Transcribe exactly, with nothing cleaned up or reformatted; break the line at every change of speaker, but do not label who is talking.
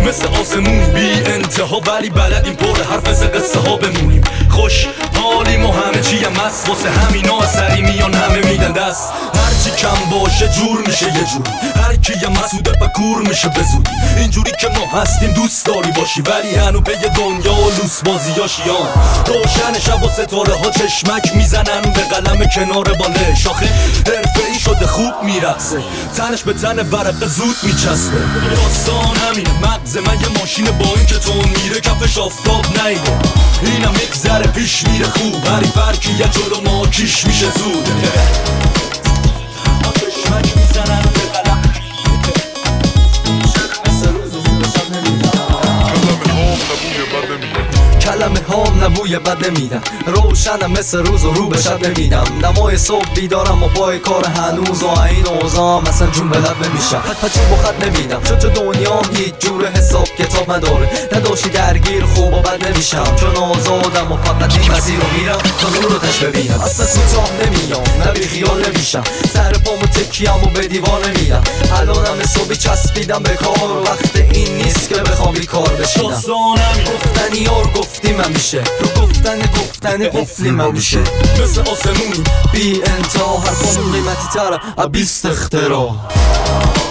مثل آسمون بی انتها، ولی بلدیم پر حرف از قصه ها بمونیم. خوش حالیم و همه چی هم هست، واسه همینا سری میان همه میدن دست. هرچی کم باشه جور میشه یه جور، هر کی هم مسعوده بکور میشه بزودی. اینجوری که ما هستیم دوست داری باشی، ولی هنو به یه دنیا و لوس بازیاشیان. روشن شب و ستاره ها چشمک میزنن به قلم کنار باله. شاخه حرفه‌ای شده خوب میرقصه، تنش به تن ورقه زود میچسبه. داستان همینه، مغز من یه ماشین با این که تون میره کفش آفتاب نیده. اینم یک ذره پیش میره خوب، هری فرکی یه جلو ما کیش میشه زود. چشمک میزنن به قلم کلمه هام نبوی بد نمیدم، روشنم مثل روز و رو به شب نمیدم. دمای صبح بیدارم و پای کار هنوز، و این اوضاع مثلا جون به لب نمیشم. هرچی با خط نمیدم، چون تو دنیام هیچ جور حساب کتاب نداره. نداشتی درگیر خوب و بد نمیشم، چون آزادم و فقط این مسیر رو میرم تا نور رو تش ببینم. اصلا کوتاه نمیام، نه بی خیال نمیشم، سر پامو تکیم و به دیوار نمیدم. الانم صبحی چسبیدم به کار، وقت این نیست که بخوام بیکار بشینم. گفتنی یار گفتیم همیشه، رو گفتن گفتن قفلیم همیشه. مثل آسمونی بی انتها، هر خانون قیمتی تره بیست اختراع.